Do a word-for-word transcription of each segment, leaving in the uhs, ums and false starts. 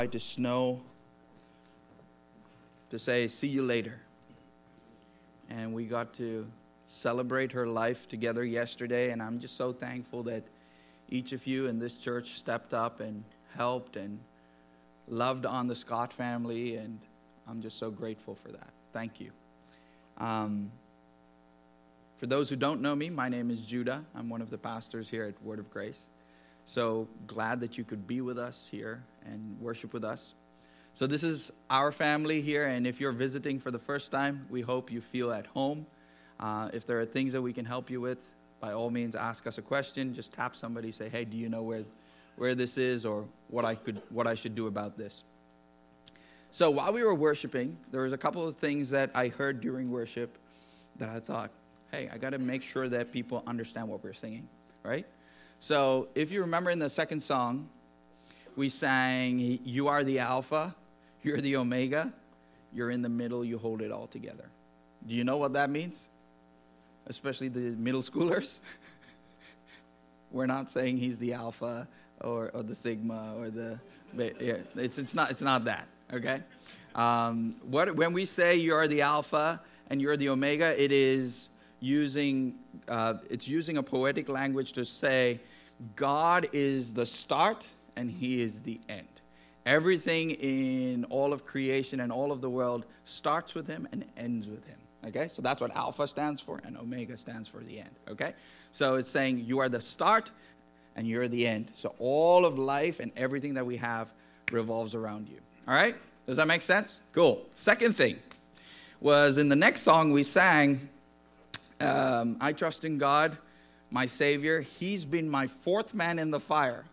To Snow to say, see you later. And we got to celebrate her life together yesterday, and I'm just so thankful that each of you in this church stepped up and helped and loved on the Scott family, and I'm just so grateful for that. Thank you. Um, for those who don't know me, my name is Judah. I'm one of the pastors here at Word of Grace. So glad that you could be with us here and worship with us. So this is our family here, and if you're visiting for the first time, we hope you feel at home. Uh, if there are things that we can help you with, by all means, ask us a question. Just tap somebody, say, hey, do you know where where this is, or what I could what I should do about this? So while we were worshiping, there was a couple of things that I heard during worship that I thought, hey, I got to make sure that people understand what we're singing, right? So if you remember in the second song, we sang, you are the Alpha, you're the Omega, you're in the middle, you hold it all together. Do you know what that means? Especially the middle schoolers. We're not saying he's the Alpha or, or the Sigma or the, yeah, it's it's not it's not that, okay? Um, what when we say you are the Alpha and you're the Omega, it is using uh, it's using a poetic language to say God is the start and he is the end. Everything in all of creation and all of the world starts with him and ends with him. Okay? So that's what Alpha stands for, and Omega stands for the end. Okay? So it's saying you are the start and you're the end. So all of life and everything that we have revolves around you. All right? Does that make sense? Cool. Second thing was in the next song we sang, um, I trust in God, my Savior. He's been my fourth man in the fire,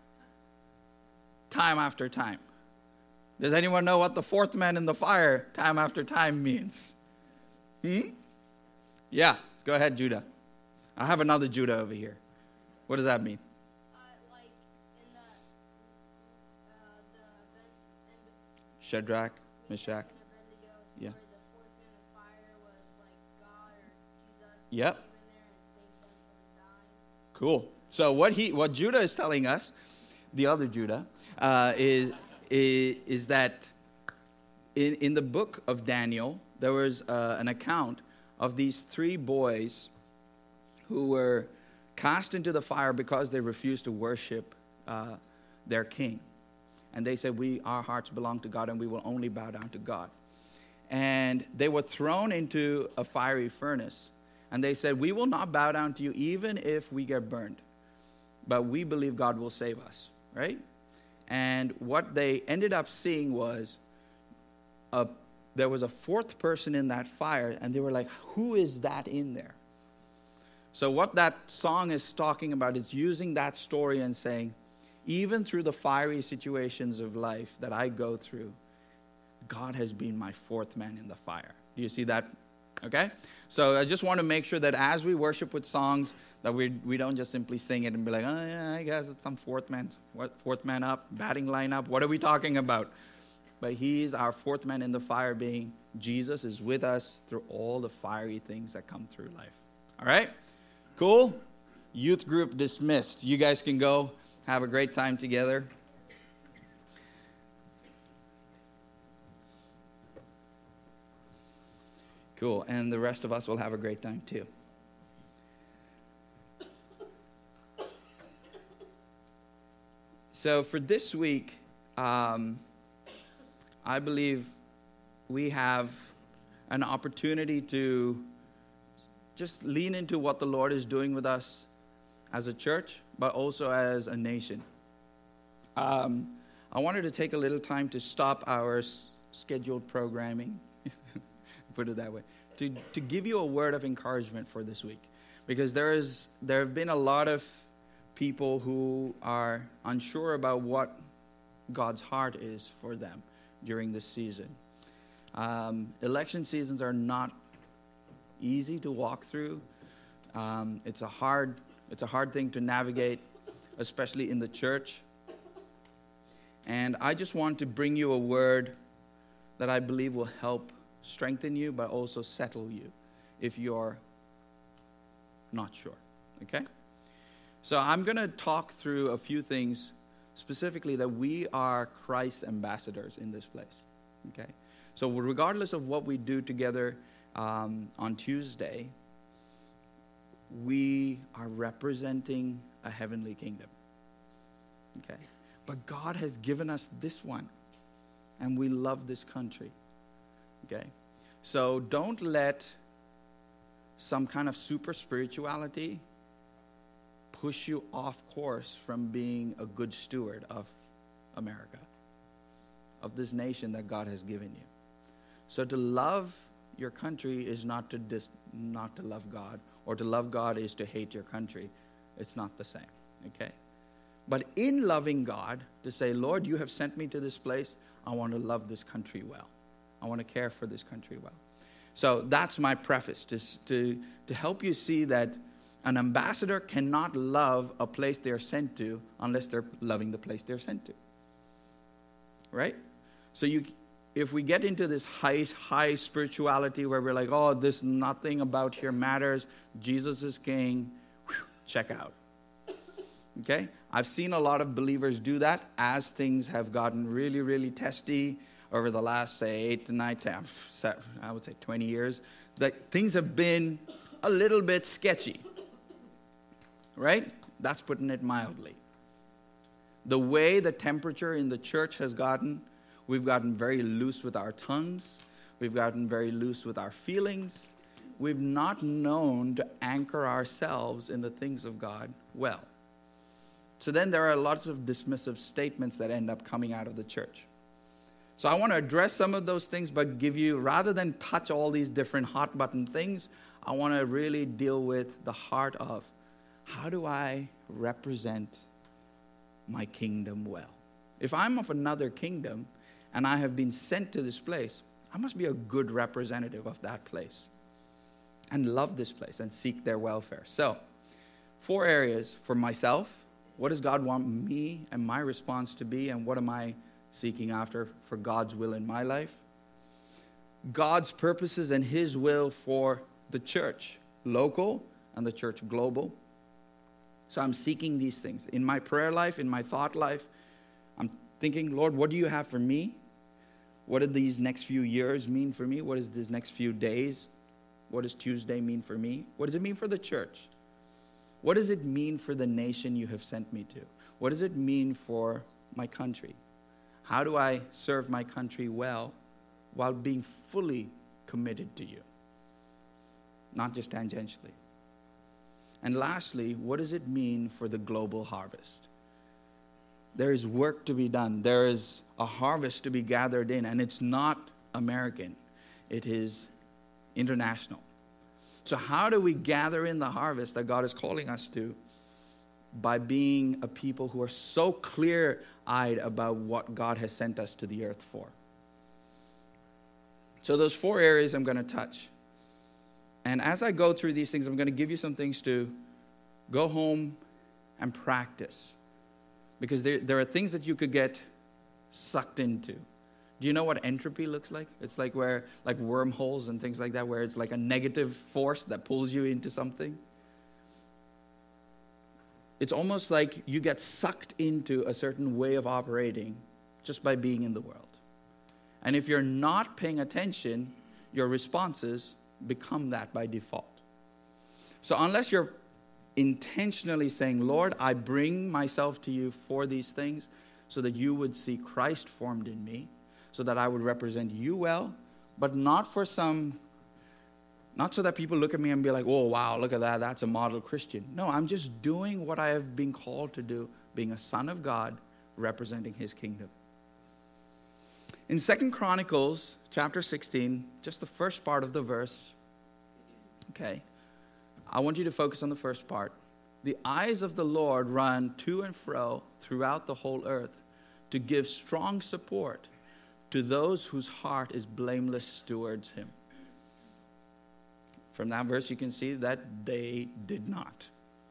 time after time. Does anyone know what the fourth man in the fire, time after time, means? Hmm? Yeah, go ahead, Judah. I have another Judah over here. What does that mean? Uh, like in the, uh, the ben, Shadrach, Meshach. yeah. Yeah. Where the fourth man of fire was like God or Jesus. Yep. Came in there and saved them from dying. Cool. So what he, what Judah is telling us, the other Judah, uh, is, is is that in in the book of Daniel there was uh, an account of these three boys who were cast into the fire because they refused to worship uh, their king, and they said, "We our hearts belong to God, and we will only bow down to God." And they were thrown into a fiery furnace, and they said, "We will not bow down to you, even if we get burned, but we believe God will save us." Right? And what they ended up seeing was a, there was a fourth person in that fire, and they were like, who is that in there? So what that song is talking about is using that story and saying, even through the fiery situations of life that I go through, God has been my fourth man in the fire. Do you see that? Okay? So I just want to make sure that as we worship with songs, that we we don't just simply sing it and be like, oh yeah, I guess it's some fourth man, what fourth man up, batting lineup. What are we talking about? But he's our fourth man in the fire, being Jesus is with us through all the fiery things that come through life. All right? Cool? Youth group dismissed. You guys can go have a great time together. Cool. And the rest of us will have a great time too. So for this week, um, I believe we have an opportunity to just lean into what the Lord is doing with us as a church, but also as a nation. Um, I wanted to take a little time to stop our s- scheduled programming, put it that way, to, to give you a word of encouragement for this week. Because there is there have been a lot of people who are unsure about what God's heart is for them during this season. Um, election seasons are not easy to walk through. Um, it's a hard it's a hard thing to navigate, especially in the church. And I just want to bring you a word that I believe will help strengthen you, but also settle you if you're not sure. Okay? So I'm going to talk through a few things specifically that we are Christ's ambassadors in this place. Okay? So regardless of what we do together um, on Tuesday, we are representing a heavenly kingdom. Okay? But God has given us this one, and we love this country. Okay? So don't let some kind of super spirituality push you off course from being a good steward of America, of this nation that God has given you. So to love your country is not to dis, not to love God, or to love God is to hate your country. It's not the same, okay? But in loving God, to say, Lord, you have sent me to this place, I want to love this country well. I want to care for this country well. So that's my preface, to, to, to help you see that an ambassador cannot love a place they're sent to unless they're loving the place they're sent to. Right? So you, if we get into this high, high spirituality where we're like, oh, this nothing about here matters, Jesus is king, whew, check out. Okay? I've seen a lot of believers do that as things have gotten really, really testy over the last, say, eight to nine, ten, I would say twenty years, that things have been a little bit sketchy. Right? That's putting it mildly. The way the temperature in the church has gotten, we've gotten very loose with our tongues. We've gotten very loose with our feelings. We've not known to anchor ourselves in the things of God well. So then there are lots of dismissive statements that end up coming out of the church. So I want to address some of those things, but give you, rather than touch all these different hot button things, I want to really deal with the heart of, how do I represent my kingdom well? If I'm of another kingdom and I have been sent to this place, I must be a good representative of that place and love this place and seek their welfare. So, four areas for myself. What does God want me and my response to be, and what am I seeking after for God's will in my life? God's purposes and His will for the church, local, and the church global. So I'm seeking these things. In my prayer life, in my thought life, I'm thinking, Lord, what do you have for me? What do these next few years mean for me? What does these next few days? What does Tuesday mean for me? What does it mean for the church? What does it mean for the nation you have sent me to? What does it mean for my country? How do I serve my country well while being fully committed to you? Not just tangentially. And lastly, what does it mean for the global harvest? There is work to be done. There is a harvest to be gathered in, and it's not American. It is international. So how do we gather in the harvest that God is calling us to? By being a people who are so clear-eyed about what God has sent us to the earth for. So those four areas I'm going to touch. And as I go through these things, I'm going to give you some things to go home and practice. Because there, there are things that you could get sucked into. Do you know what entropy looks like? It's like where, like wormholes and things like that, where it's like a negative force that pulls you into something. It's almost like you get sucked into a certain way of operating just by being in the world. And if you're not paying attention, your responses become that by default. So unless you're intentionally saying, Lord, I bring myself to you for these things so that you would see Christ formed in me, so that I would represent you well, but not for some, not so that people look at me and be like, oh, wow, look at that, that's a model Christian. No, I'm just doing what I have been called to do, being a son of God, representing His kingdom. In Second Chronicles chapter sixteen, just the first part of the verse, okay, I want you to focus on the first part. The eyes of the Lord run to and fro throughout the whole earth to give strong support to those whose heart is blameless towards Him. From that verse, you can see that they did not.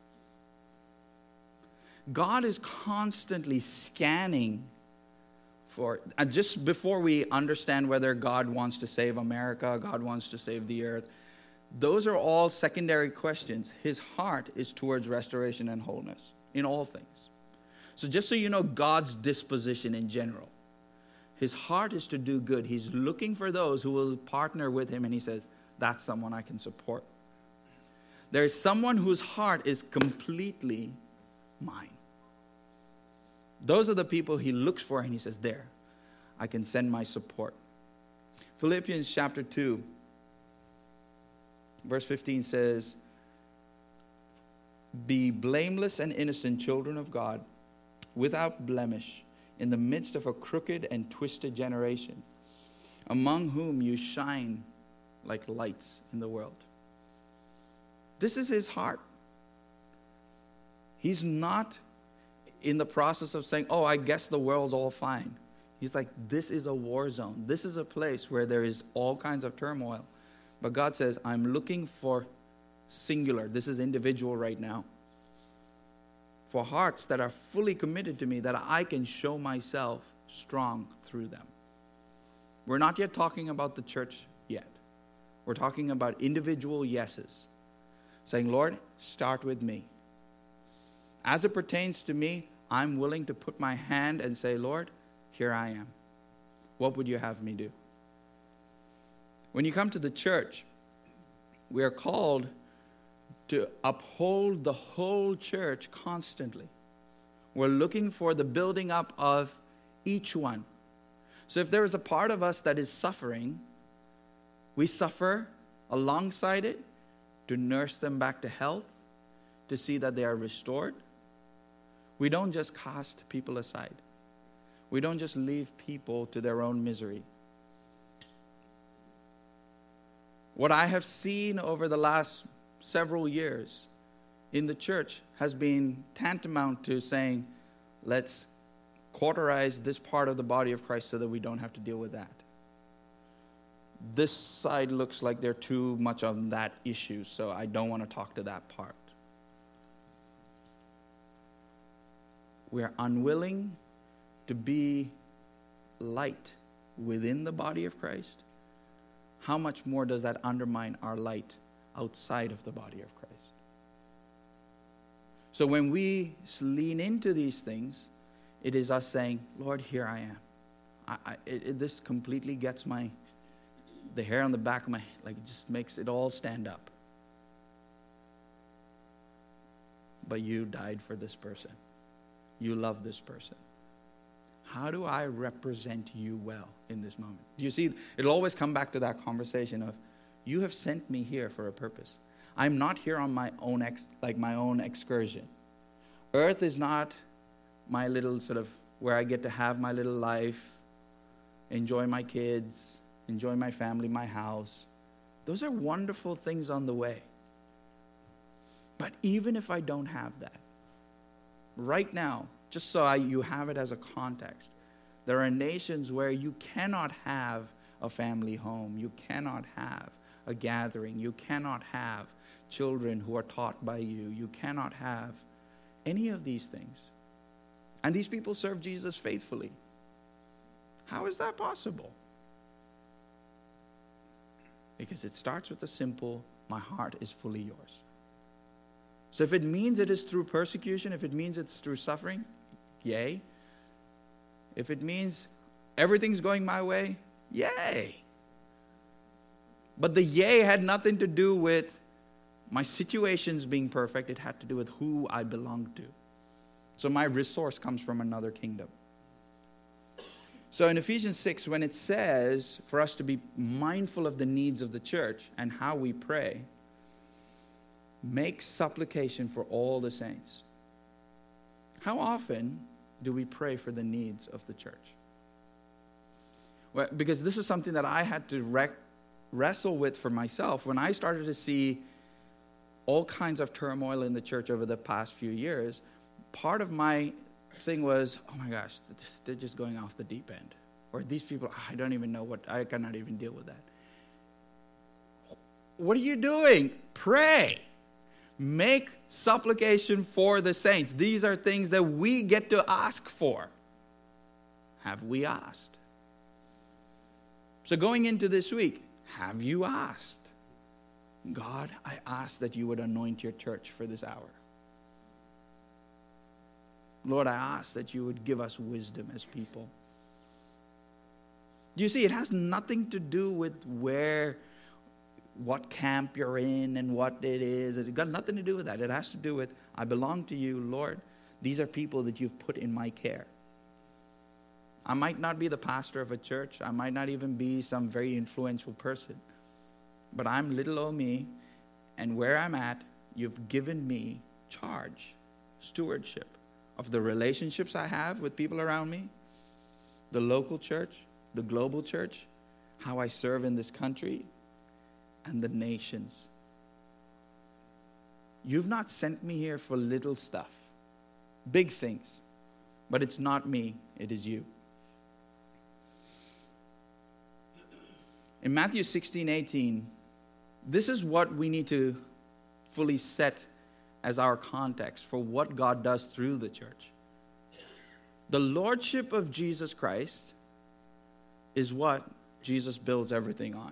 God is constantly scanning for, and just before we understand whether God wants to save America, God wants to save the earth, those are all secondary questions. His heart is towards restoration and wholeness in all things. So just so you know God's disposition in general. His heart is to do good. He's looking for those who will partner with him, and he says, that's someone I can support. There is someone whose heart is completely mine. Those are the people he looks for, and he says, there, I can send my support. Philippians chapter two, verse fifteen says, be blameless and innocent children of God, without blemish, in the midst of a crooked and twisted generation, among whom you shine like lights in the world. This is his heart. He's not in the process of saying, oh, I guess the world's all fine. He's like, this is a war zone. This is a place where there is all kinds of turmoil. But God says, I'm looking for singular. This is individual right now. For hearts that are fully committed to me, that I can show myself strong through them. We're not yet talking about the church yet. We're talking about individual yeses. Saying, Lord, start with me. As it pertains to me, I'm willing to put my hand and say, Lord, here I am. What would you have me do? When you come to the church, we are called to uphold the whole church constantly. We're looking for the building up of each one. So if there is a part of us that is suffering, we suffer alongside it to nurse them back to health, to see that they are restored. We don't just cast people aside. We don't just leave people to their own misery. What I have seen over the last several years in the church has been tantamount to saying, let's cauterize this part of the body of Christ so that we don't have to deal with that. This side looks like they're too much on that issue, so I don't want to talk to that part. We're unwilling to be light within the body of Christ. How much more does that undermine our light outside of the body of Christ? So when we lean into these things, it is us saying, Lord, here I am. I, I, it, it, this completely gets my, the hair on the back of my, like it just makes it all stand up. But you died for this person. You love this person. How do I represent you well in this moment? Do you see, it'll always come back to that conversation of, you have sent me here for a purpose. I'm not here on my own, ex, like my own excursion. Earth is not my little sort of, where I get to have my little life, enjoy my kids, enjoy my family, my house. Those are wonderful things on the way. But even if I don't have that, right now, just so I, you have it as a context, there are nations where you cannot have a family home. You cannot have a gathering. You cannot have children who are taught by you. You cannot have any of these things. And these people serve Jesus faithfully. How is that possible? Because it starts with a simple, my heart is fully yours. So if it means it is through persecution, if it means it's through suffering, yay. If it means everything's going my way, yay. But the yay had nothing to do with my situations being perfect. It had to do with who I belonged to. So my resource comes from another kingdom. So in Ephesians six, when it says for us to be mindful of the needs of the church and how we pray, make supplication for all the saints. How often do we pray for the needs of the church? Well, because this is something that I had to rec- wrestle with for myself when I started to see all kinds of turmoil in the church over the past few years. Part of my thing was, oh my gosh, they're just going off the deep end. Or these people, I don't even know what, I cannot even deal with that. What are you doing? Pray. Make supplication for the saints. These are things that we get to ask for. Have we asked? So going into this week, have you asked? God, I ask that you would anoint your church for this hour. Lord, I ask that you would give us wisdom as people. Do you see, it has nothing to do with where, what camp you're in and what it is. It got nothing to do with that. It has to do with, I belong to you, Lord. These are people that you've put in my care. I might not be the pastor of a church. I might not even be some very influential person. But I'm little old me, and where I'm at, you've given me charge, stewardship of the relationships I have with people around me, the local church, the global church, how I serve in this country, and the nations. You've not sent me here for little stuff, big things, but it's not me, it is you. In Matthew sixteen eighteen, this is what we need to fully set as our context for what God does through the church. The lordship of Jesus Christ is what Jesus builds everything on.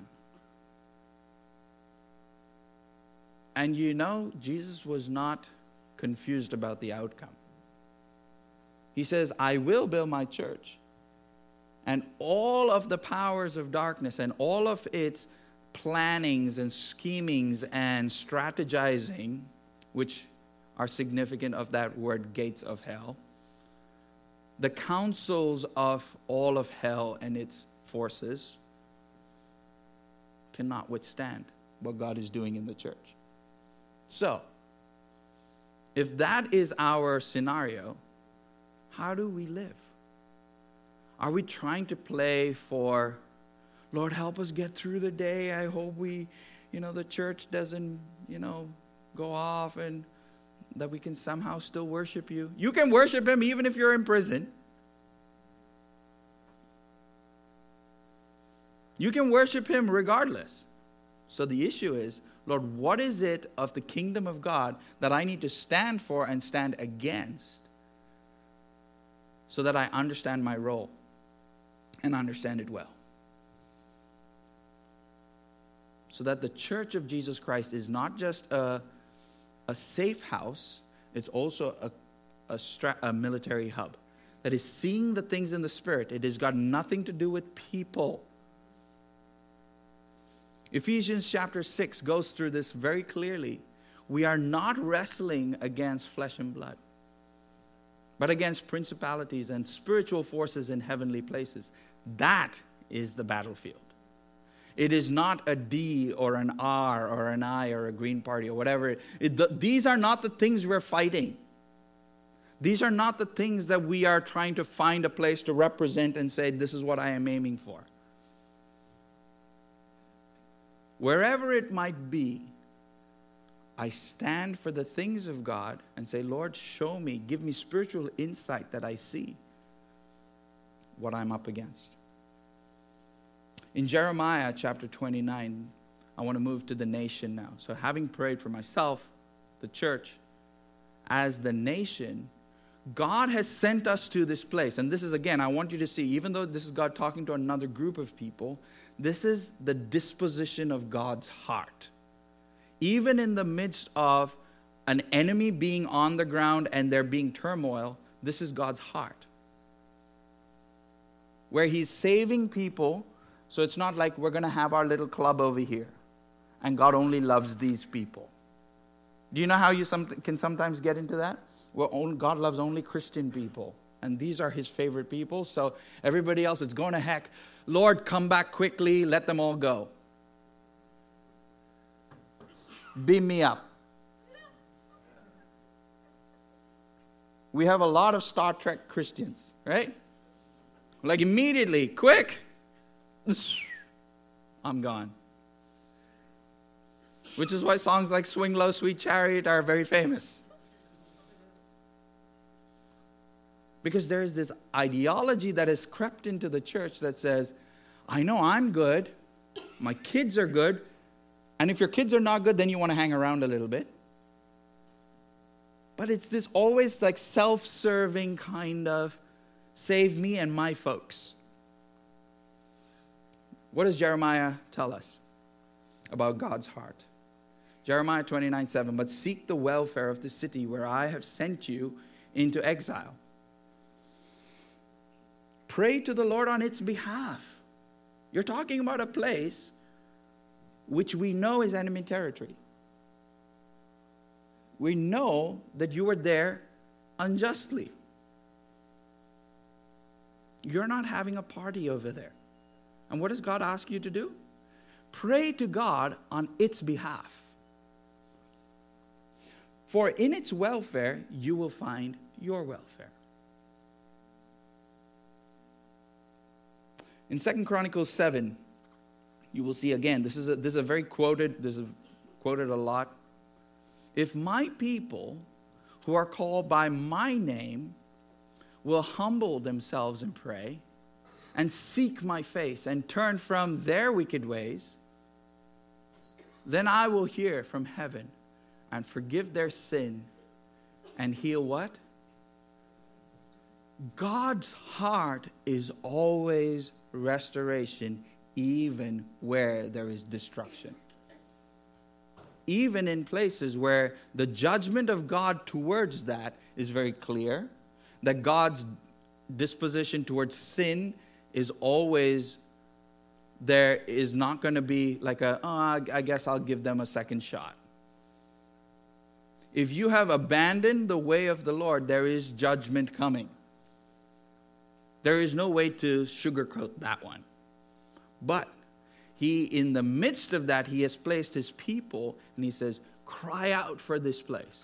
And you know, Jesus was not confused about the outcome. He says, I will build my church. And all of the powers of darkness and all of its plannings and schemings and strategizing, which are significant of that word gates of hell, the counsels of all of hell and its forces cannot withstand what God is doing in the church. So, if that is our scenario, how do we live? Are we trying to play for, Lord, help us get through the day. I hope we, you know, the church doesn't, you know, go off and that we can somehow still worship you. You can worship him even if you're in prison. You can worship him regardless. So the issue is, Lord, what is it of the kingdom of God that I need to stand for and stand against so that I understand my role and understand it well? So that the church of Jesus Christ is not just a, a safe house, it's also a, a, stra- a military hub that is seeing the things in the spirit. It has got nothing to do with people. Ephesians chapter six goes through this very clearly. We are not wrestling against flesh and blood, but against principalities and spiritual forces in heavenly places. That is the battlefield. It is not a D or an R or an I or a Green Party or whatever. It, the, these are not the things we're fighting. These are not the things that we are trying to find a place to represent and say, this is what I am aiming for. Wherever it might be, I stand for the things of God and say, Lord, show me, give me spiritual insight that I see what I'm up against. In Jeremiah chapter twenty-nine, I want to move to the nation now. So having prayed for myself, the church, as the nation, God has sent us to this place. And this is, again, I want you to see, even though this is God talking to another group of people, this is the disposition of God's heart. Even in the midst of an enemy being on the ground and there being turmoil, this is God's heart. Where he's saving people, so it's not like we're going to have our little club over here and God only loves these people. Do you know how you some, can sometimes get into that? Well, only, God loves only Christian people, and these are his favorite people, so everybody else, it's going to heck. Lord, come back quickly, let them all go. Beam me up. We have a lot of Star Trek Christians, right? Like immediately, quick, I'm gone. Which is why songs like Swing Low, Sweet Chariot are very famous. Because there is this ideology that has crept into the church that says, I know I'm good, my kids are good, and if your kids are not good, then you want to hang around a little bit. But it's this always like self-serving kind of, save me and my folks. What does Jeremiah tell us about God's heart? Jeremiah twenty-nine seven, but seek the welfare of the city where I have sent you into exile. pray to the Lord on its behalf. You're talking about a place which we know is enemy territory. We know that you were there unjustly. You're not having a party over there. And what does God ask you to do? Pray to God on its behalf. For in its welfare, you will find your welfare. In Second Chronicles seven, you will see again, this is a, this is a very quoted, this is quoted a lot. If my people who are called by my name will humble themselves and pray and seek my face and turn from their wicked ways, then I will hear from heaven and forgive their sin and heal what? God's heart is always restoration, even where there is destruction. Even in places where the judgment of God towards that is very clear, that God's disposition towards sin is always, there is not going to be like a, oh, I guess I'll give them a second shot. If you have abandoned the way of the Lord, there is judgment coming. There is no way to sugarcoat that one. But he, in the midst of that, he has placed his people, and he says, cry out for this place.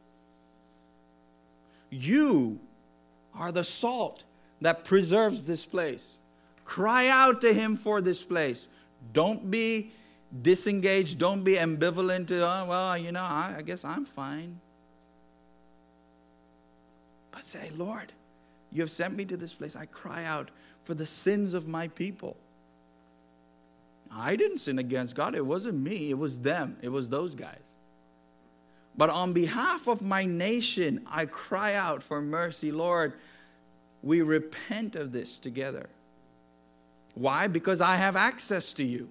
You are the salt that preserves this place. Cry out to him for this place. Don't be disengaged. Don't be ambivalent to, oh, well, you know, I, I guess I'm fine. But say, Lord, you have sent me to this place. I cry out for the sins of my people. I didn't sin against God. It wasn't me. It was them. It was those guys. But on behalf of my nation, I cry out for mercy. Lord, we repent of this together. Why? Because I have access to you.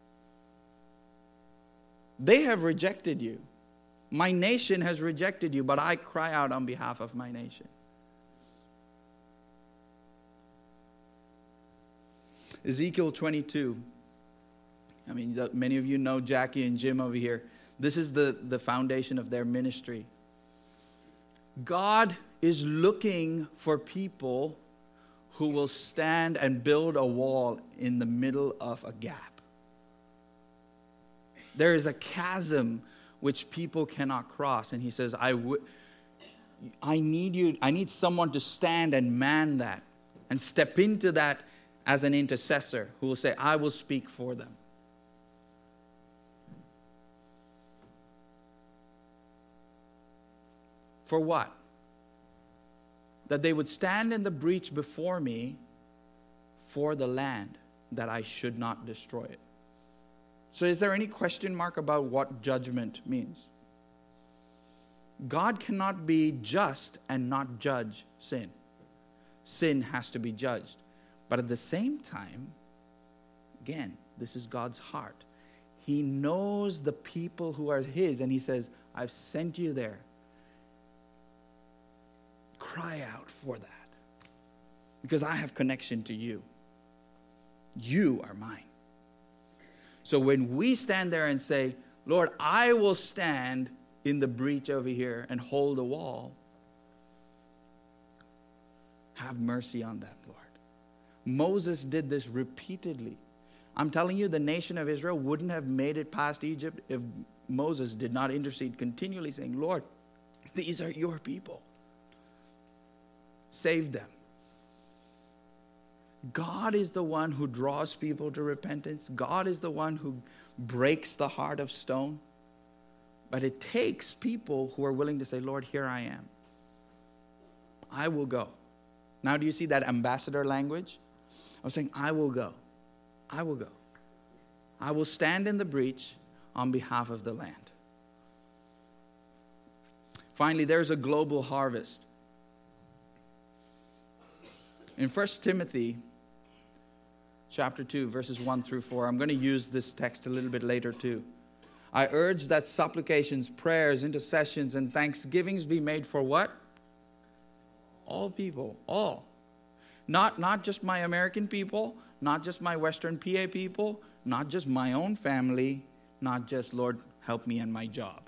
They have rejected you. My nation has rejected you, but I cry out on behalf of my nation. Ezekiel twenty-two. I mean, many of you know Jackie and Jim over here. This is the, the foundation of their ministry. God is looking for people who will stand and build a wall in the middle of a gap. There is a chasm which people cannot cross. And he says, I would, I need you, I need someone to stand and man that and step into that as an intercessor who will say, I will speak for them. For what? That they would stand in the breach before me for the land, that I should not destroy it. So is there any question mark about what judgment means? God cannot be just and not judge sin. Sin has to be judged. But at the same time, again, this is God's heart. He knows the people who are his, and he says, I've sent you there. Cry out for that. Because I have connection to you. You are mine. So when we stand there and say, Lord, I will stand in the breach over here and hold a wall, have mercy on that, Lord. Moses did this repeatedly. I'm telling you, the nation of Israel wouldn't have made it past Egypt if Moses did not intercede continually, saying, Lord, these are your people. Save them. God is the one who draws people to repentance. God is the one who breaks the heart of stone. But it takes people who are willing to say, Lord, here I am. I will go. Now, do you see that ambassador language? I was saying, I will go. I will go. I will stand in the breach on behalf of the land. Finally, there's a global harvest. In First Timothy chapter two, verses one through four, I'm going to use this text a little bit later too. I urge that supplications, prayers, intercessions, and thanksgivings be made for what? All people, all. Not, not just my American people, not just my Western P A people, not just my own family, not just, Lord, help me in my job.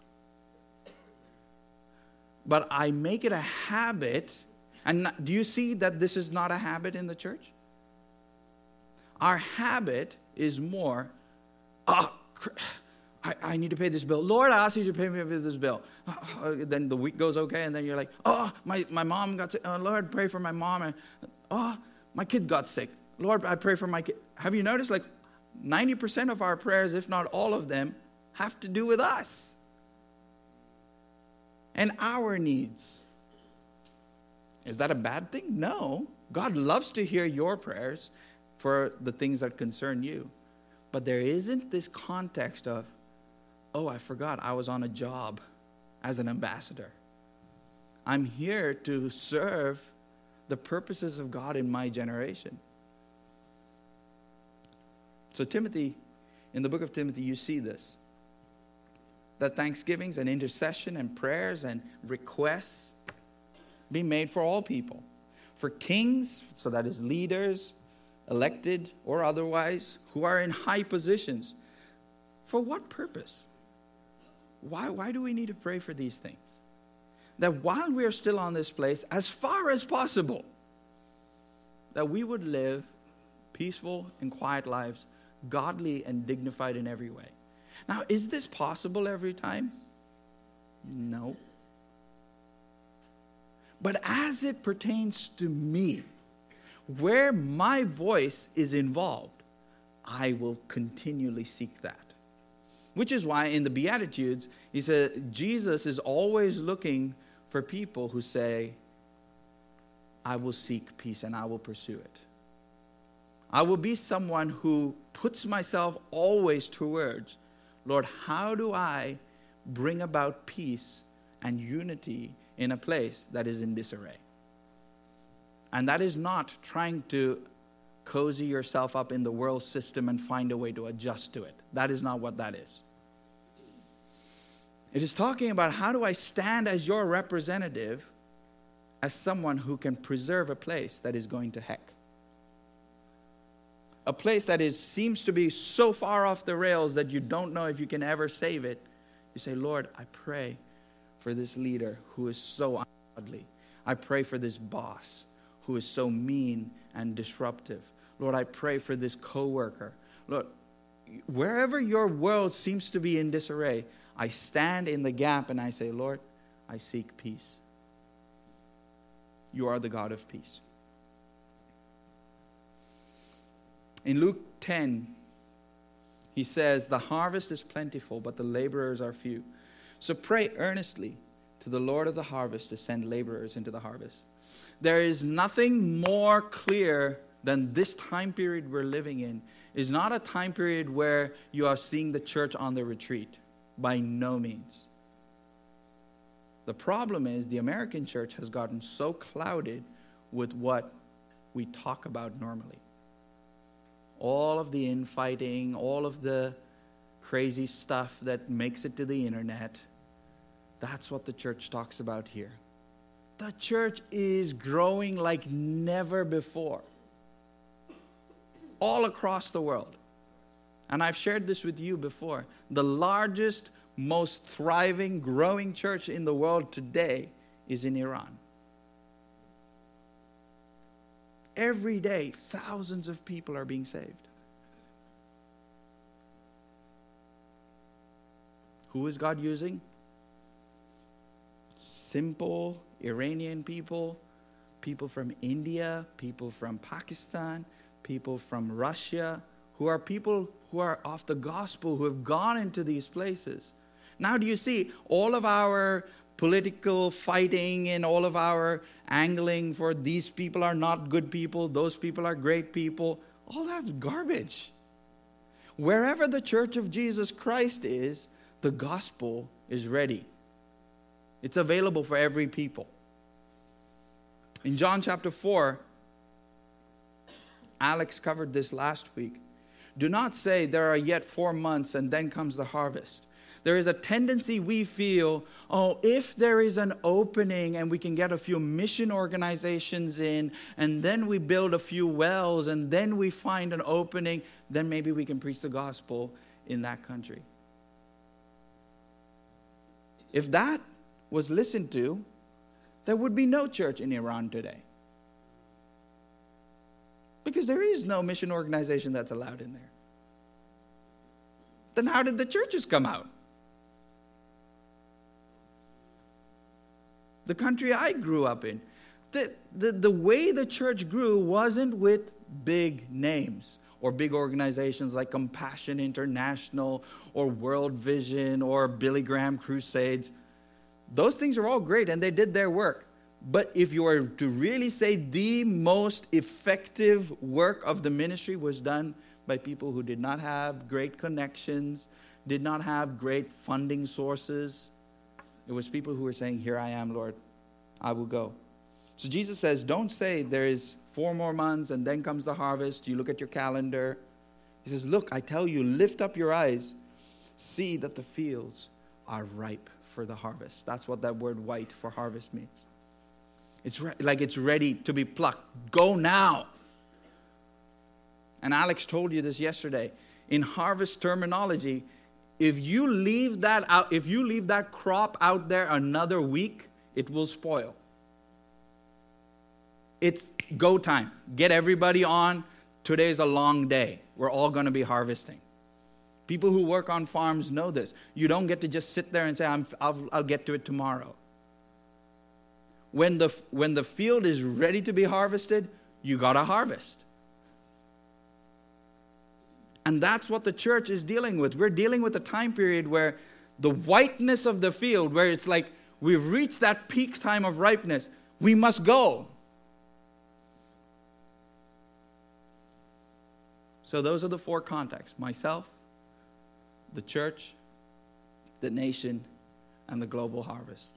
But I make it a habit. And not, do you see that this is not a habit in the church? Our habit is more, oh, I, I need to pay this bill. Lord, I ask you to pay me this bill. Oh, then the week goes okay, and then you're like, oh, my, my mom got sick. Oh, Lord, pray for my mom. And, oh, my kid got sick. Lord, I pray for my kid. Have you noticed, like, ninety percent of our prayers, if not all of them, have to do with us and our needs. Is that a bad thing? No. God loves to hear your prayers for the things that concern you. But there isn't this context of, oh, I forgot I was on a job as an ambassador. I'm here to serve the purposes of God in my generation. So Timothy, in the book of Timothy, you see this. That thanksgivings and intercession and prayers and requests be made for all people. For kings, so that is leaders, elected or otherwise, who are in high positions. For what purpose? Why, why do we need to pray for these things? That while we are still on this place, as far as possible, that we would live peaceful and quiet lives, godly and dignified in every way. Now, is this possible every time? No. But as it pertains to me, where my voice is involved, I will continually seek that. Which is why in the Beatitudes, he said, Jesus is always looking for people who say, I will seek peace and I will pursue it. I will be someone who puts myself always towards, Lord, how do I bring about peace and unity in a place that is in disarray? And that is not trying to cozy yourself up in the world system and find a way to adjust to it. That is not what that is. It is talking about how do I stand as your representative, as someone who can preserve a place that is going to heck. A place that is seems to be so far off the rails that you don't know if you can ever save it. You say, Lord, I pray for this leader who is so ungodly. I pray for this boss who is so mean and disruptive. Lord, I pray for this coworker. Lord, wherever your world seems to be in disarray, I stand in the gap and I say, Lord, I seek peace. You are the God of peace. In Luke ten, he says, the harvest is plentiful, but the laborers are few. So pray earnestly to the Lord of the harvest to send laborers into the harvest. There is nothing more clear than this time period we're living in. Is not a time period where you are seeing the church on the retreat. By no means. The problem is the American church has gotten so clouded with what we talk about normally. All of the infighting, all of the crazy stuff that makes it to the internet, that's what the church talks about here. The church is growing like never before. All across the world. And I've shared this with you before. The largest, most thriving, growing church in the world today is in Iran. Every day, thousands of people are being saved. Who is God using? Simple Iranian people, people from India, people from Pakistan, people from Russia, who are people who are of the gospel, who have gone into these places. Now do you see all of our political fighting and all of our angling for these people are not good people, those people are great people, all that's garbage. Wherever the church of Jesus Christ is, the gospel is ready. It's available for every people. In John chapter four, Alex covered this last week. Do not say there are yet four months and then comes the harvest. There is a tendency we feel, oh, if there is an opening and we can get a few mission organizations in, and then we build a few wells, and then we find an opening, then maybe we can preach the gospel in that country. If that was listened to, there would be no church in Iran today. Because there is no mission organization that's allowed in there. Then how did the churches come out? The country I grew up in, the, the, the way the church grew wasn't with big names or big organizations like Compassion International or World Vision or Billy Graham Crusades. Those things are all great and they did their work. But if you were to really say the most effective work of the ministry was done by people who did not have great connections, did not have great funding sources. It was people who were saying, here I am, Lord, I will go. So Jesus says, don't say there is four more months and then comes the harvest. You look at your calendar. He says, look, I tell you, lift up your eyes. See that the fields are ripe for the harvest. That's what that word white for harvest means. It's re- like it's ready to be plucked. Go now. And Alex told you this yesterday. In harvest terminology, if you leave that out, if you leave that crop out there another week, it will spoil. It's go time. Get everybody on. Today's a long day. We're all going to be harvesting. People who work on farms know this. You don't get to just sit there and say, I'm, I'll, I'll get to it tomorrow. When the, when the field is ready to be harvested, you got to harvest. And that's what the church is dealing with. We're dealing with a time period where the whiteness of the field, where it's like we've reached that peak time of ripeness, we must go. So those are the four contexts: myself, the church, the nation, and the global harvest.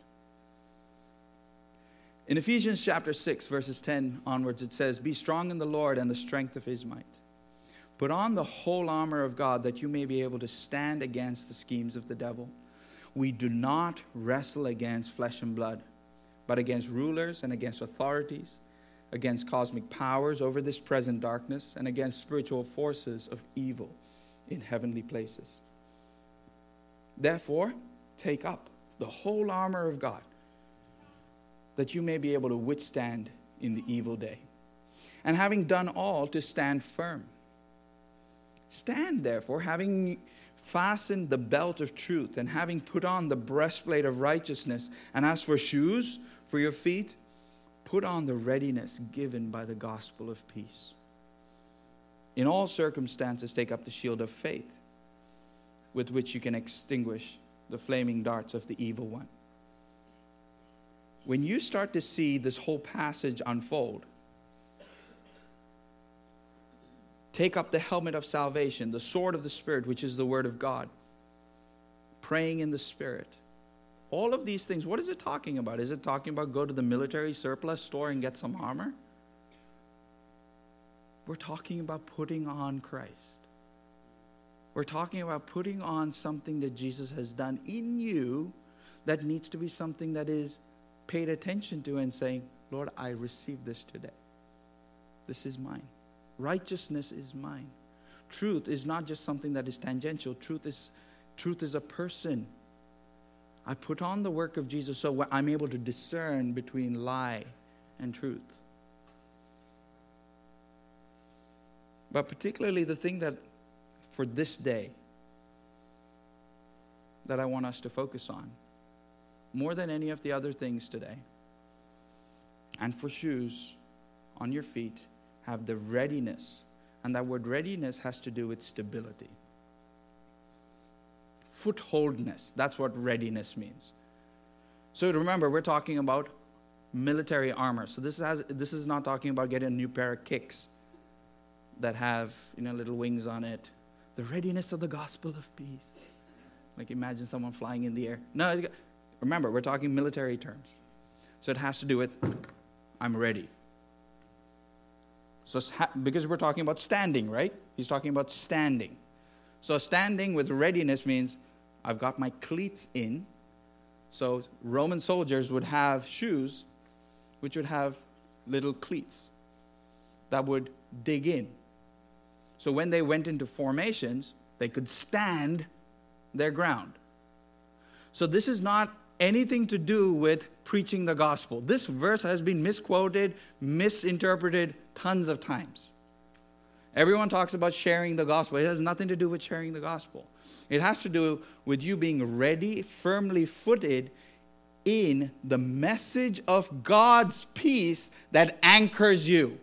In Ephesians chapter six, verses ten onwards, it says, be strong in the Lord and the strength of his might. Put on the whole armor of God that you may be able to stand against the schemes of the devil. We do not wrestle against flesh and blood, but against rulers and against authorities, against cosmic powers over this present darkness, and against spiritual forces of evil in heavenly places. Therefore, take up the whole armor of God, that you may be able to withstand in the evil day. And having done all, to stand firm. Stand therefore, having fastened the belt of truth, and having put on the breastplate of righteousness. And as for shoes for your feet, put on the readiness given by the gospel of peace. In all circumstances, take up the shield of faith, with which you can extinguish the flaming darts of the evil one. When you start to see this whole passage unfold, take up the helmet of salvation, the sword of the Spirit, which is the word of God. Praying in the Spirit. All of these things, what is it talking about? Is it talking about go to the military surplus store and get some armor? We're talking about putting on Christ. We're talking about putting on something that Jesus has done in you that needs to be something that is paid attention to and saying, Lord, I receive this today. This is mine. Righteousness is mine. Truth is not just something that is tangential. Truth is, truth is a person. I put on the work of Jesus so I'm able to discern between lie and truth. But particularly the thing that for this day that I want us to focus on, more than any of the other things today, and for shoes on your feet, have the readiness. And that word readiness has to do with stability. Footholdness. That's what readiness means. So remember, we're talking about military armor. So this has this is not talking about getting a new pair of kicks that have, you know, little wings on it. The readiness of the gospel of peace. Like imagine someone flying in the air. No, remember, we're talking military terms. So it has to do with, I'm ready. So because we're talking about standing, right? He's talking about standing. So standing with readiness means I've got my cleats in. So Roman soldiers would have shoes which would have little cleats that would dig in. So when they went into formations, they could stand their ground. So this is not anything to do with preaching the gospel. This verse has been misquoted, misinterpreted tons of times. Everyone talks about sharing the gospel. It has nothing to do with sharing the gospel. It has to do with you being ready, firmly footed in the message of God's peace that anchors you.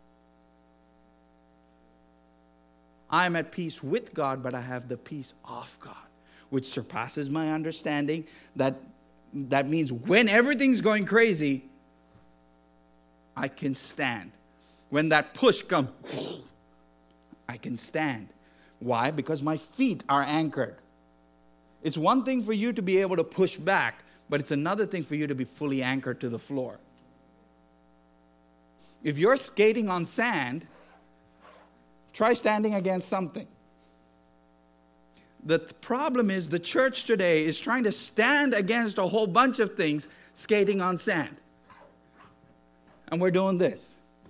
I am at peace with God, but I have the peace of God, which surpasses my understanding. That, that means when everything's going crazy, I can stand. When that push comes, I can stand. Why? Because my feet are anchored. It's one thing for you to be able to push back, but it's another thing for you to be fully anchored to the floor. If you're skating on sand, try standing against something. The problem is the church today is trying to stand against a whole bunch of things skating on sand. And we're doing this.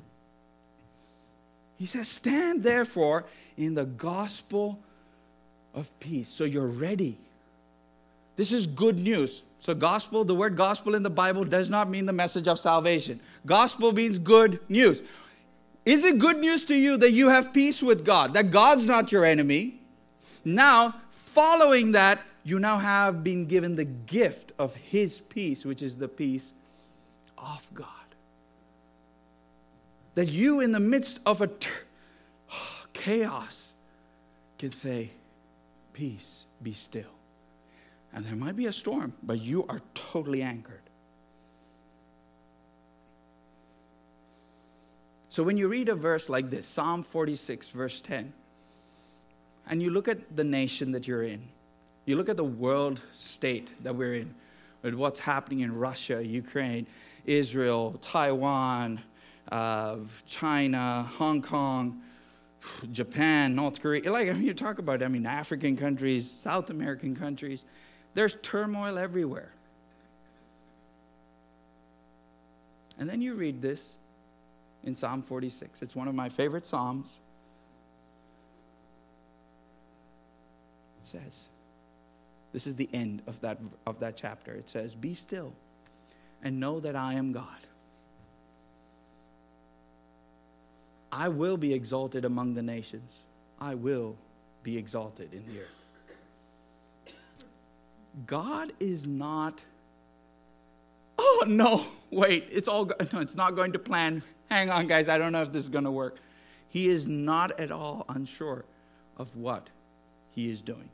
He says, stand therefore in the gospel of peace. So you're ready. This is good news. So gospel, the word gospel in the Bible does not mean the message of salvation. Gospel means good news. Is it good news to you that you have peace with God, that God's not your enemy? Now, following that, you now have been given the gift of His peace, which is the peace of God. That you, in the midst of a ter- chaos, can say, peace, be still. And there might be a storm, but you are totally anchored. So when you read a verse like this, Psalm forty-six, verse ten, and you look at the nation that you're in, you look at the world state that we're in, with what's happening in Russia, Ukraine, Israel, Taiwan, uh, China, Hong Kong, Japan, North Korea. Like, I mean, you talk about, I mean, African countries, South American countries. There's turmoil everywhere. And then you read this in Psalm forty-six. It's one of my favorite Psalms. It says, this is the end of that, of that chapter. It says, be still and know that I am God. I will be exalted among the nations. I will be exalted in the earth. God is not, oh no, wait, it's all, no, it's not going to plan. Hang on, guys, I don't know if this is going to work. He is not at all unsure of what He is doing.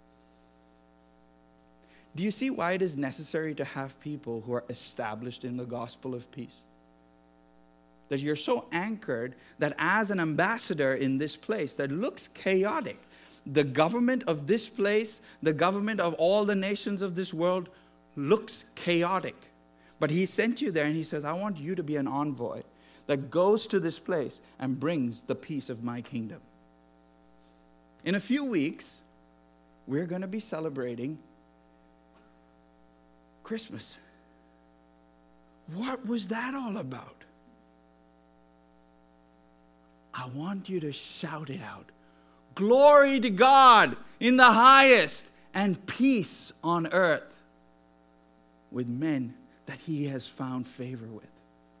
Do you see why it is necessary to have people who are established in the gospel of peace? That you're so anchored that as an ambassador in this place that looks chaotic, the government of this place, the government of all the nations of this world looks chaotic. But He sent you there and He says, I want you to be an envoy that goes to this place and brings the peace of my kingdom. In a few weeks, we're going to be celebrating Christmas. What was that all about? I want you to shout it out. Glory to God in the highest, and peace on earth with men that He has found favor with.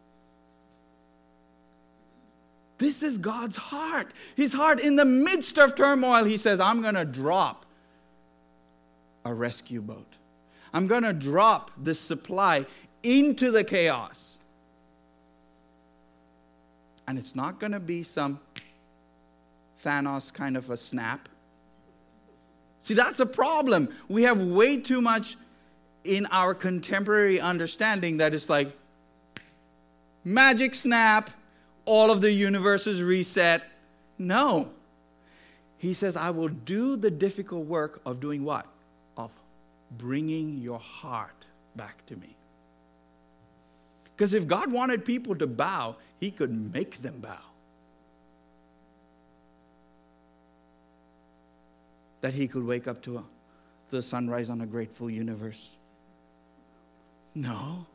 This is God's heart. His heart in the midst of turmoil, He says, I'm going to drop a rescue boat. I'm going to drop this supply into the chaos. And it's not going to be some Thanos kind of a snap. See, that's a problem. We have way too much in our contemporary understanding that it's like magic snap, all of the universe is reset. No. He says, I will do the difficult work of doing what? Of bringing your heart back to me. Because if God wanted people to bow, He could make them bow. That He could wake up to a, the sunrise on a grateful universe. No.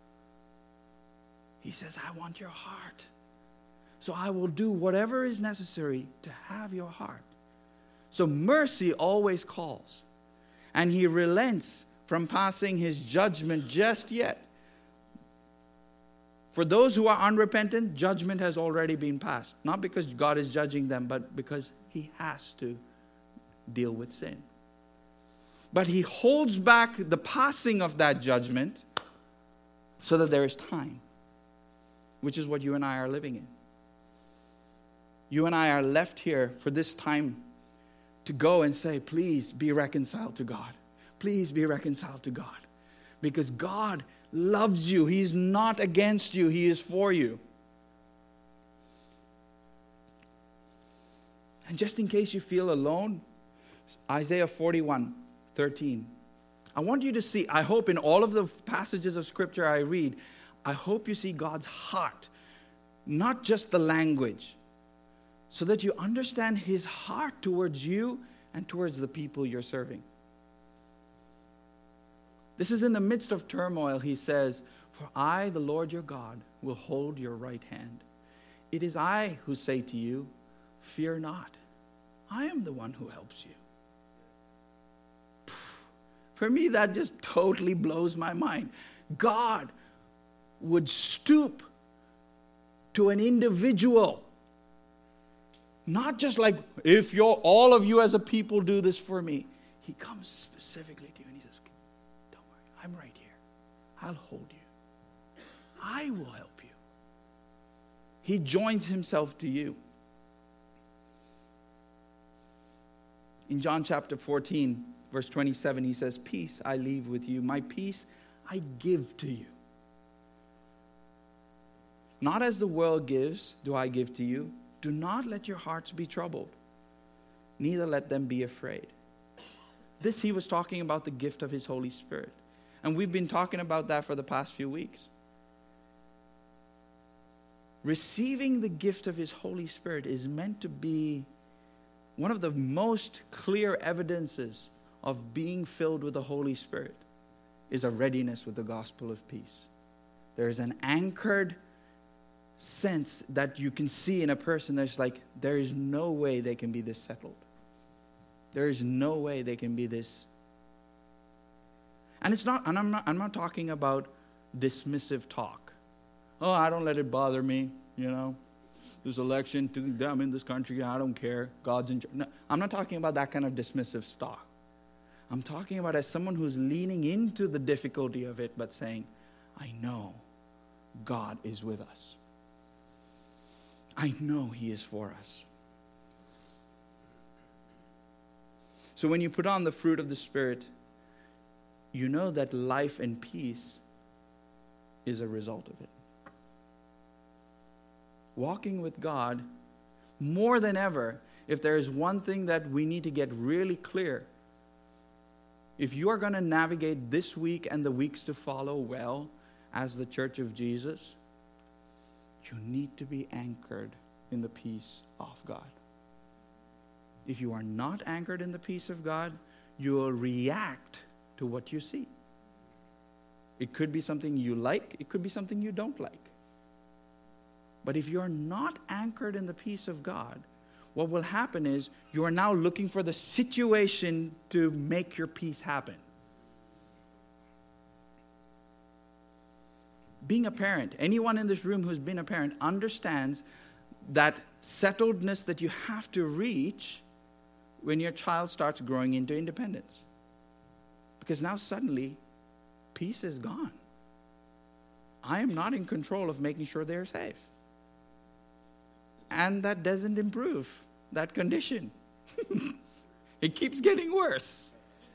He says, I want your heart. So I will do whatever is necessary to have your heart. So mercy always calls. And he relents from passing his judgment just yet. For those who are unrepentant, judgment has already been passed. Not because God is judging them, but because he has to deal with sin. But he holds back the passing of that judgment so that there is time, which is what you and I are living in. You and I are left here for this time to go and say, please be reconciled to God. Please be reconciled to God. Because God loves you. He's not against you. He is for you. And just in case you feel alone, Isaiah forty-one thirteen. I want you to see, I hope in all of the passages of Scripture I read, I hope you see God's heart, not just the language, so that you understand his heart towards you and towards the people you're serving. This is in the midst of turmoil. He says, for I, the Lord your God, will hold your right hand. It is I who say to you, fear not. I am the one who helps you. For me, that just totally blows my mind. God would stoop to an individual. Not just like, if you're all of you as a people do this for me. He comes specifically to you and he says, don't worry, I'm right here. I'll hold you. I will help you. He joins himself to you. In John chapter fourteen, verse twenty-seven, he says, peace I leave with you. My peace I give to you. Not as the world gives, do I give to you. Do not let your hearts be troubled, neither let them be afraid. This, he was talking about the gift of his Holy Spirit. And we've been talking about that for the past few weeks. Receiving the gift of his Holy Spirit is meant to be one of the most clear evidences of being filled with the Holy Spirit is a readiness with the gospel of peace. There is an anchored sense that you can see in a person that's like, there is no way they can be this settled. There is no way they can be this. And it's not, and I'm not, I'm not talking about dismissive talk. Oh, I don't let it bother me, you know. This election, I'm in this country, I don't care. God's in charge. No, I'm not talking about that kind of dismissive talk. I'm talking about as someone who's leaning into the difficulty of it, but saying, I know God is with us. I know he is for us. So when you put on the fruit of the Spirit, you know that life and peace is a result of it. Walking with God, more than ever, if there is one thing that we need to get really clear, if you are going to navigate this week and the weeks to follow well as the Church of Jesus, you need to be anchored in the peace of God. If you are not anchored in the peace of God, you will react to what you see. It could be something you like, it could be something you don't like. But if you're not anchored in the peace of God, what will happen is you are now looking for the situation to make your peace happen. Being a parent, anyone in this room who's been a parent understands that settledness that you have to reach when your child starts growing into independence. Because now suddenly, peace is gone. I am not in control of making sure they're safe. And that doesn't improve that condition. It keeps getting worse.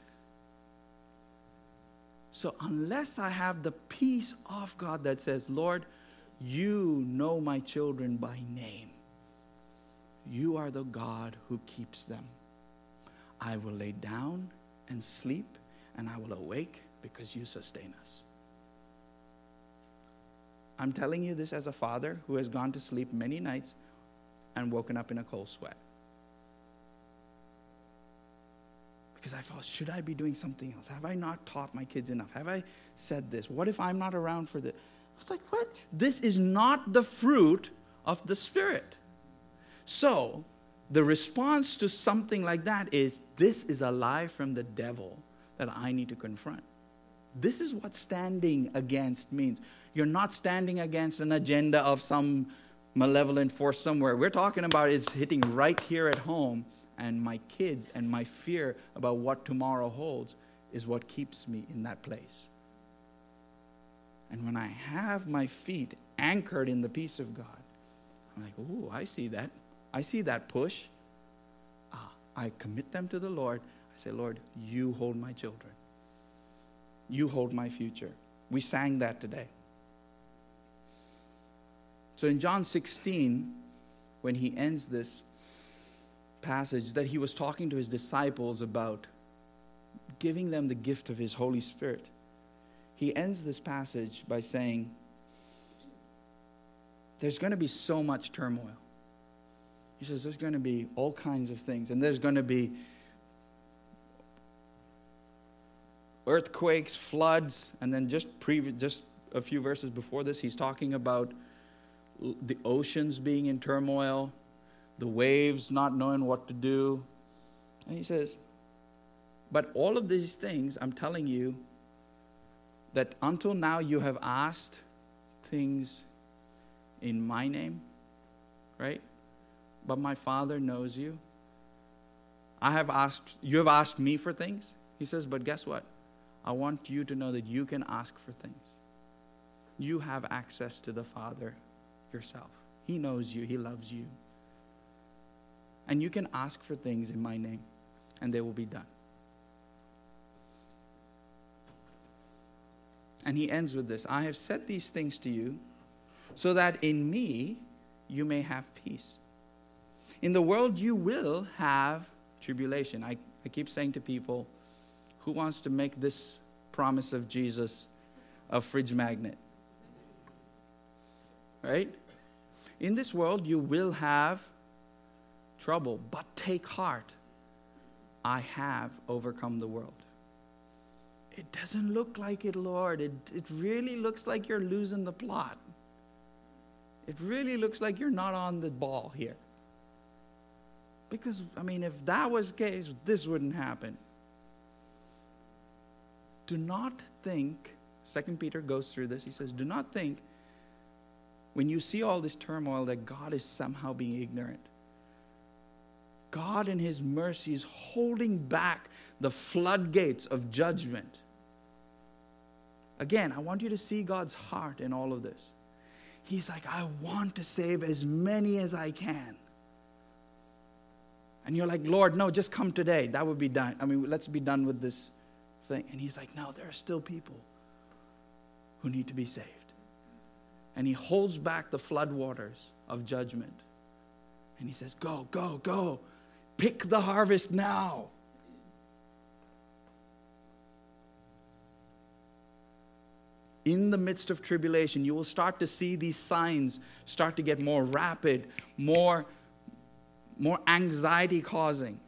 So unless I have the peace of God that says, Lord, you know my children by name. You are the God who keeps them. I will lay down and sleep, and I will awake because you sustain us. I'm telling you this as a father who has gone to sleep many nights and woken up in a cold sweat. Because I thought, should I be doing something else? Have I not taught my kids enough? Have I said this? What if I'm not around for this? I was like, what? This is not the fruit of the Spirit. So, the response to something like that is, this is a lie from the devil that I need to confront. This is what standing against means. You're not standing against an agenda of some malevolent force somewhere. We're talking about it's hitting right here at home, and my kids and my fear about what tomorrow holds is what keeps me in that place. And when I have my feet anchored in the peace of God, I'm like, ooh, I see that. I see that push. Ah, I commit them to the Lord. I say, Lord, you hold my children. You hold my future. We sang that today. So in John sixteen, when he ends this passage, that he was talking to his disciples about giving them the gift of his Holy Spirit, he ends this passage by saying, there's going to be so much turmoil. He says there's going to be all kinds of things, and there's going to be earthquakes, floods, and then just pre- just a few verses before this, he's talking about the oceans being in turmoil, the waves not knowing what to do. And he says, but all of these things, I'm telling you, that until now you have asked things in my name, right? But my Father knows you. I have asked, you have asked me for things. He says, but guess what? I want you to know that you can ask for things. You have access to the Father yourself. He knows you. He loves you. And you can ask for things in my name, and they will be done. And he ends with this. I have said these things to you so that in me you may have peace. In the world you will have tribulation. I, I keep saying to people, who wants to make this promise of Jesus a fridge magnet? Right? In this world you will have trouble, but take heart. I have overcome the world. It doesn't look like it, Lord. It, it really looks like you're losing the plot. It really looks like you're not on the ball here. Because, I mean, if that was the case, this wouldn't happen. Do not think, Second Peter goes through this, he says, do not think when you see all this turmoil that God is somehow being ignorant. God in his mercy is holding back the floodgates of judgment. Again, I want you to see God's heart in all of this. He's like, I want to save as many as I can. And you're like, Lord, no, just come today. That would be done. I mean, let's be done with this thing. And he's like, no, there are still people who need to be saved. And he holds back the floodwaters of judgment. And he says, go, go, go. Pick the harvest now. In the midst of tribulation, you will start to see these signs start to get more rapid, more, more anxiety-causing.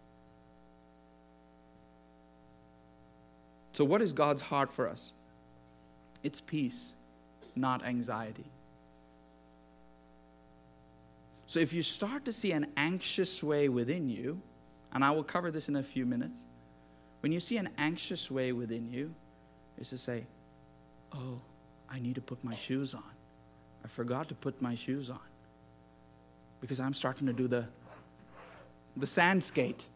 So what is God's heart for us? It's peace, not anxiety. So if you start to see an anxious way within you, and I will cover this in a few minutes, when you see an anxious way within you, is to say, oh, I need to put my shoes on. I forgot to put my shoes on. Because I'm starting to do the, the sand skate.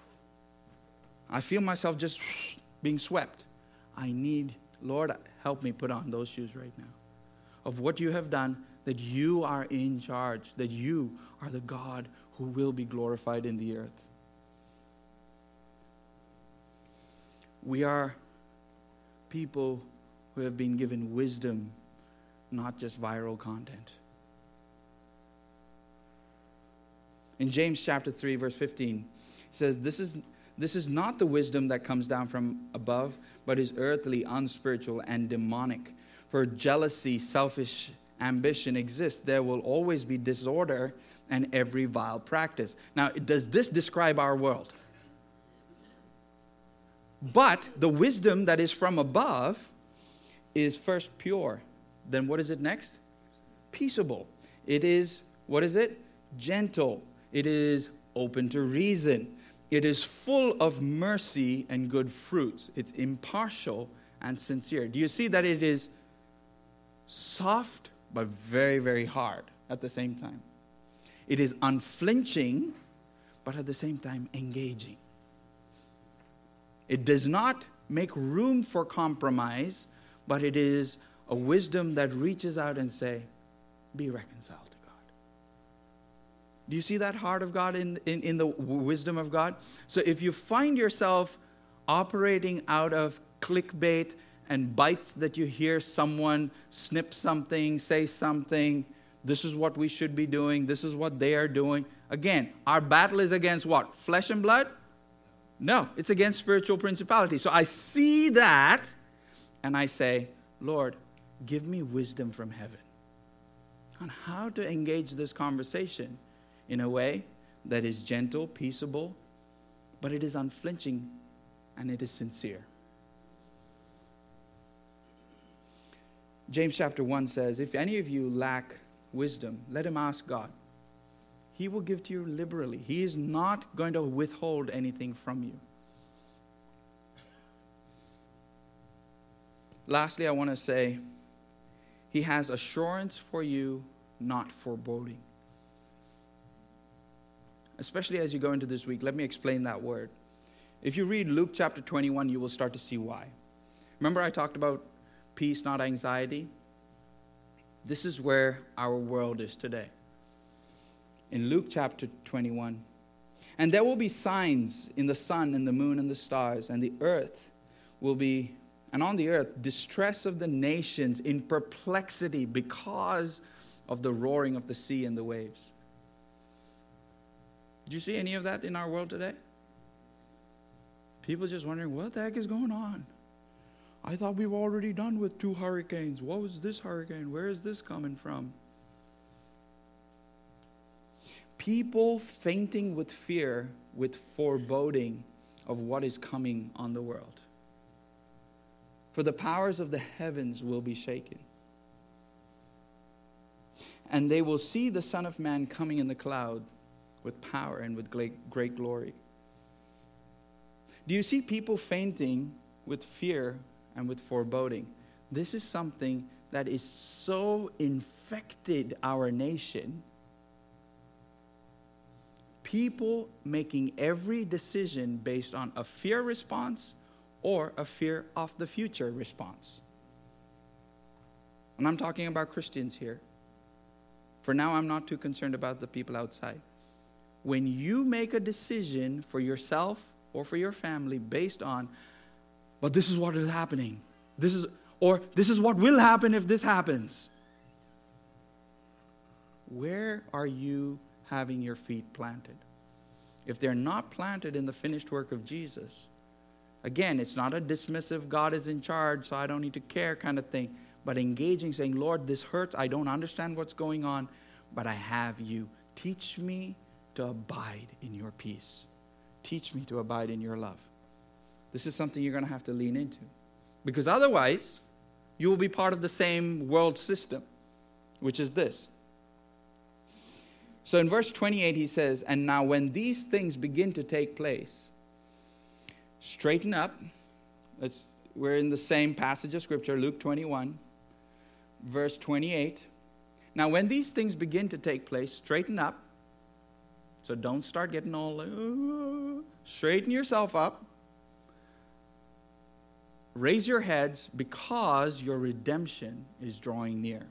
I feel myself just being swept. I need, Lord, help me put on those shoes right now. Of what you have done, that you are in charge, that you are the God who will be glorified in the earth. We are people who have been given wisdom, not just viral content. In James chapter three, verse fifteen, he says, this is, this is not the wisdom that comes down from above, but is earthly, unspiritual, and demonic. For jealousy, selfish ambition exists, there will always be disorder and every vile practice. Now, does this describe our world? But the wisdom that is from above is first pure. Then what is it next? Peaceable. It is, what is it? Gentle. It is open to reason. It is full of mercy and good fruits. It's impartial and sincere. Do you see that it is soft but very, very hard at the same time? It is unflinching but at the same time engaging. It does not make room for compromise, but it is a wisdom that reaches out and say, be reconciled to God. Do you see that heart of God in, in, in the wisdom of God? So if you find yourself operating out of clickbait and bites that you hear someone snip something, say something, this is what we should be doing, this is what they are doing. Again, our battle is against what? Flesh and blood? No, it's against spiritual principalities. So I see that and I say, Lord, give me wisdom from heaven on how to engage this conversation in a way that is gentle, peaceable, but it is unflinching and it is sincere. James chapter one says, if any of you lack wisdom, let him ask God. He will give to you liberally. He is not going to withhold anything from you. Lastly, I want to say, he has assurance for you, not foreboding. Especially as you go into this week, let me explain that word. If you read Luke chapter twenty-one, you will start to see why. Remember I talked about peace, not anxiety? This is where our world is today. In Luke chapter twenty-one, and there will be signs in the sun and the moon and the stars, and the earth will be, and on the earth, distress of the nations in perplexity because of the roaring of the sea and the waves. Did you see any of that in our world today? People just wondering, what the heck is going on? I thought we were already done with two hurricanes. What was this hurricane? Where is this coming from? People fainting with fear, with foreboding of what is coming on the world. For the powers of the heavens will be shaken. And they will see the Son of Man coming in the cloud with power and with great, great glory. Do you see people fainting with fear and with foreboding? This is something that is so infected our nation. People making every decision based on a fear response or a fear of the future response. And I'm talking about Christians here. For now, I'm not too concerned about the people outside. When you make a decision for yourself or for your family based on, but this is what is happening, this is, or this is what will happen if this happens, where are you having your feet planted? If they're not planted in the finished work of Jesus, again, it's not a dismissive, God is in charge, so I don't need to care kind of thing, but engaging, saying, Lord, this hurts, I don't understand what's going on, but I have you. Teach me to abide in your peace. Teach me to abide in your love. This is something you're going to have to lean into. Because otherwise, you will be part of the same world system, which is this. So in verse twenty-eight, he says, and now when these things begin to take place, straighten up. Let's, we're in the same passage of Scripture, Luke twenty-one, verse twenty-eight. Now when these things begin to take place, straighten up. So don't start getting all like, oh. Straighten yourself up. Raise your heads because your redemption is drawing near.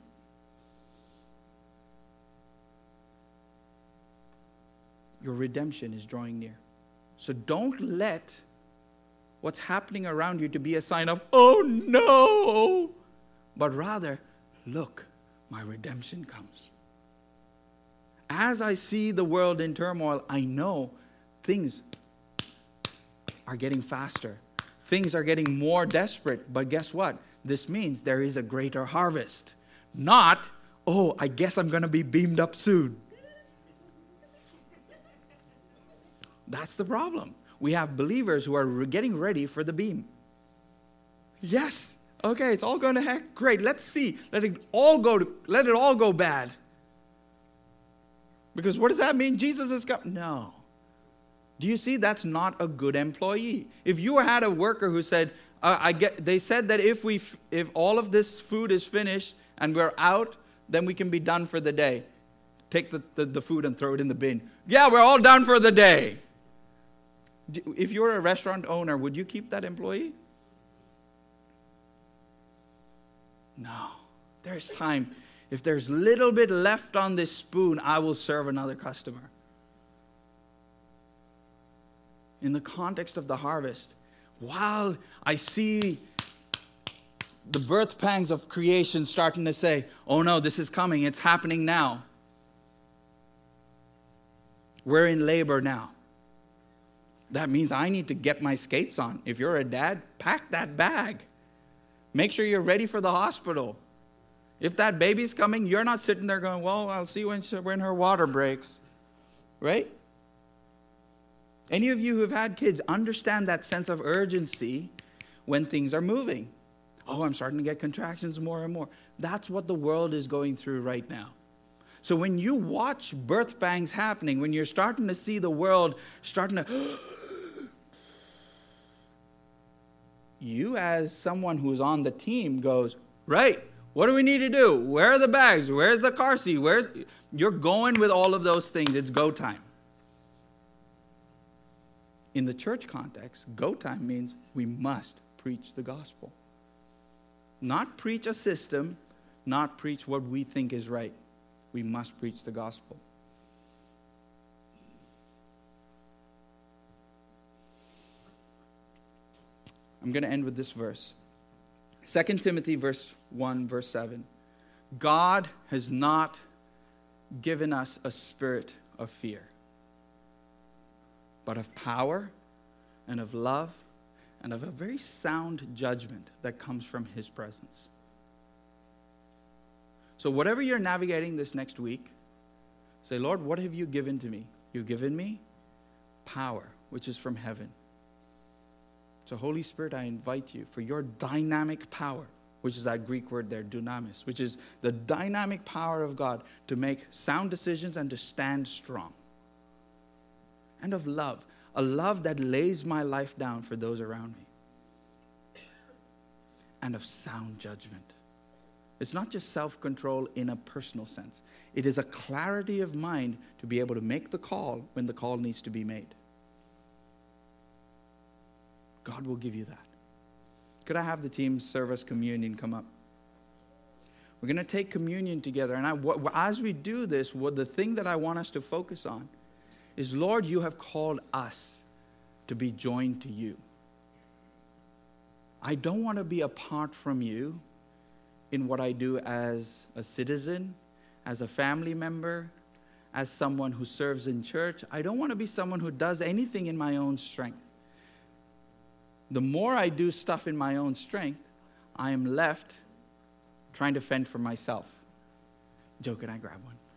Your redemption is drawing near. So don't let what's happening around you to be a sign of, oh no, but rather, look, my redemption comes. As I see the world in turmoil, I know things are getting faster. Things are getting more desperate. But guess what? This means there is a greater harvest. Not, oh, I guess I'm going to be beamed up soon. That's the problem. we have believers who are getting ready for the beam. Yes. Okay, it's all going to heck. Great. Let's see. Let it all go to, let it all go bad. Because what does that mean? Jesus is coming. No. Do you see? That's not a good employee. If you had a worker who said, uh, I get, they said that if we, if all of this food is finished and we're out, then we can be done for the day. Take the, the, the food and throw it in the bin. Yeah, we're all done for the day. If you're a restaurant owner, would you keep that employee? No. There's time. If there's little bit left on this spoon, I will serve another customer. In the context of the harvest, while I see the birth pangs of creation starting to say, oh no, this is coming, it's happening now. We're in labor now. That means I need to get my skates on. If you're a dad, pack that bag. Make sure you're ready for the hospital. If that baby's coming, you're not sitting there going, well, I'll see when, she, when her water breaks. Right? Any of you who have had kids understand that sense of urgency when things are moving. Oh, I'm starting to get contractions more and more. That's what the world is going through right now. So when you watch birth pangs happening, when you're starting to see the world starting to... you as someone who's on the team goes, right, what do we need to do? Where are the bags? Where's the car seat? Where's... You're going with all of those things. It's go time. In the church context, go time means we must preach the gospel. Not preach a system, not preach what we think is right. We must preach the gospel. I'm going to end with this verse. Second Timothy verse one, verse seven. God has not given us a spirit of fear, but of power and of love and of a very sound judgment that comes from his presence. So whatever you're navigating this next week, say, Lord, what have you given to me? You've given me power, which is from heaven. So Holy Spirit, I invite you for your dynamic power, which is that Greek word there, dunamis, which is the dynamic power of God to make sound decisions and to stand strong. And of love, a love that lays my life down for those around me. And of sound judgment. It's not just self-control in a personal sense. It is a clarity of mind to be able to make the call when the call needs to be made. God will give you that. Could I have the team serve us communion come up? We're going to take communion together. And I, what, as we do this, what the thing that I want us to focus on is, Lord, you have called us to be joined to you. I don't want to be apart from you in what I do as a citizen, as a family member, as someone who serves in church. I don't want to be someone who does anything in my own strength. The more I do stuff in my own strength, I am left trying to fend for myself. Joe, can I grab one?